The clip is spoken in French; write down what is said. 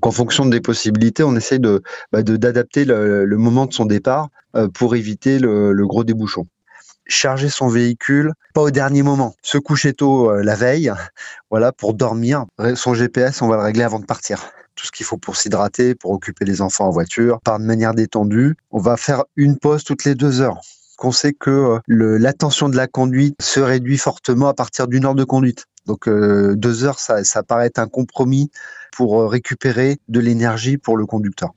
en fonction des possibilités, on essaye d'adapter le moment de son départ pour éviter le gros des bouchons. Charger son véhicule, pas au dernier moment. Se coucher tôt la veille, voilà, pour dormir. Son GPS, on va le régler avant de partir. Tout ce qu'il faut pour s'hydrater, pour occuper les enfants en voiture, par de manière détendue. On va faire une pause toutes les 2 heures. On sait que l'attention de la conduite se réduit fortement à partir d'1 heure de conduite. Donc 2 heures, ça paraît être un compromis pour récupérer de l'énergie pour le conducteur.